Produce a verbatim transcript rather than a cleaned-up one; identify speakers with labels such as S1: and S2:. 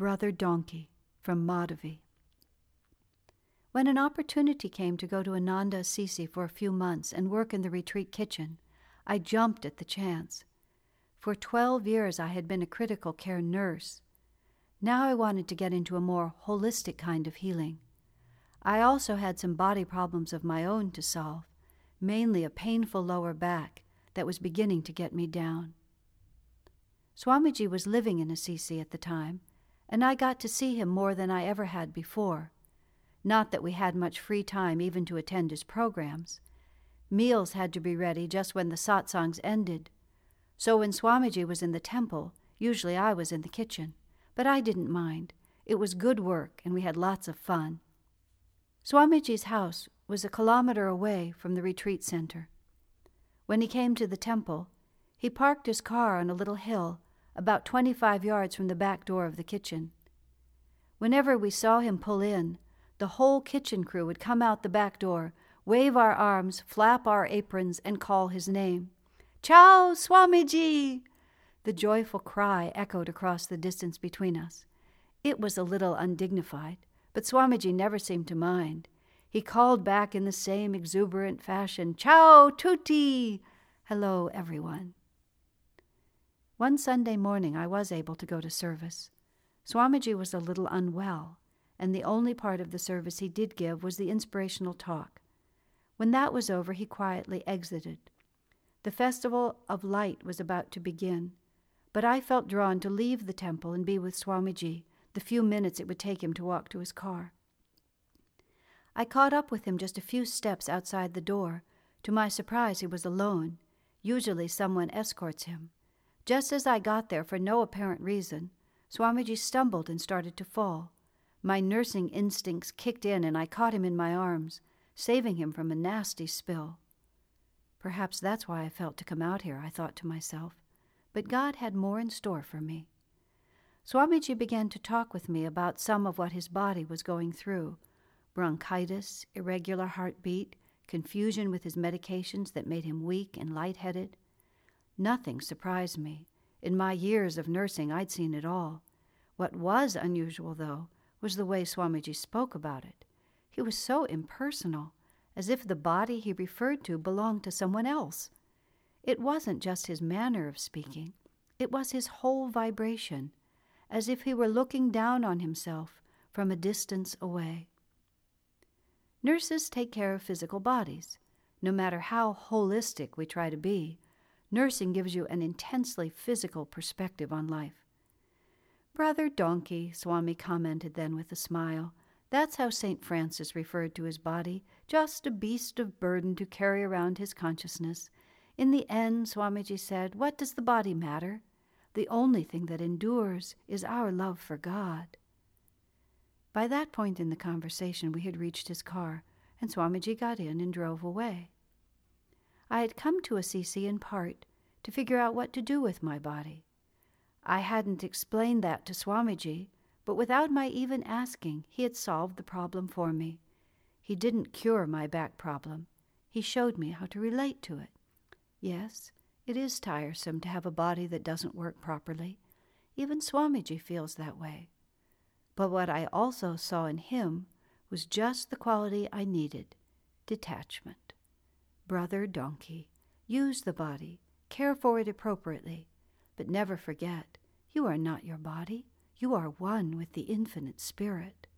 S1: Brother Donkey from Madhavi. When an opportunity came to go to Ananda Assisi for a few months and work in the retreat kitchen, I jumped at the chance. For twelve years I had been a critical care nurse. Now I wanted to get into a more holistic kind of healing. I also had some body problems of my own to solve, mainly a painful lower back that was beginning to get me down. Swamiji was living in Assisi at the time, and I got to see him more than I ever had before. Not that we had much free time even to attend his programs. Meals had to be ready just when the satsangs ended. So when Swamiji was in the temple, usually I was in the kitchen. But I didn't mind. It was good work, and we had lots of fun. Swamiji's house was a kilometer away from the retreat center. When he came to the temple, he parked his car on a little hill about twenty-five yards from the back door of the kitchen. Whenever we saw him pull in, the whole kitchen crew would come out the back door, wave our arms, flap our aprons, and call his name. "Ciao, Swamiji!" The joyful cry echoed across the distance between us. It was a little undignified, but Swamiji never seemed to mind. He called back in the same exuberant fashion, "Ciao, tutti!" Hello, everyone. One Sunday morning I was able to go to service. Swamiji was a little unwell, and the only part of the service he did give was the inspirational talk. When that was over, he quietly exited. The Festival of Light was about to begin, but I felt drawn to leave the temple and be with Swamiji the few minutes it would take him to walk to his car. I caught up with him just a few steps outside the door. To my surprise, he was alone. Usually someone escorts him. Just as I got there, for no apparent reason, Swamiji stumbled and started to fall. My nursing instincts kicked in, and I caught him in my arms, saving him from a nasty spill. Perhaps that's why I felt to come out here, I thought to myself. But God had more in store for me. Swamiji began to talk with me about some of what his body was going through: bronchitis, irregular heartbeat, confusion with his medications that made him weak and lightheaded. Nothing surprised me. In my years of nursing, I'd seen it all. What was unusual, though, was the way Swamiji spoke about it. He was so impersonal, as if the body he referred to belonged to someone else. It wasn't just his manner of speaking. It was his whole vibration, as if he were looking down on himself from a distance away. Nurses take care of physical bodies. No matter how holistic we try to be, nursing gives you an intensely physical perspective on life. "Brother Donkey," Swami commented then with a smile. "That's how Saint Francis referred to his body, just a beast of burden to carry around his consciousness. In the end," Swamiji said, "what does the body matter? The only thing that endures is our love for God." By that point in the conversation, we had reached his car, and Swamiji got in and drove away. I had come to Assisi in part to figure out what to do with my body. I hadn't explained that to Swamiji, but without my even asking, he had solved the problem for me. He didn't cure my back problem. He showed me how to relate to it. Yes, it is tiresome to have a body that doesn't work properly. Even Swamiji feels that way. But what I also saw in him was just the quality I needed: detachment. Brother Donkey, use the body, care for it appropriately, but never forget, you are not your body. You are one with the infinite spirit.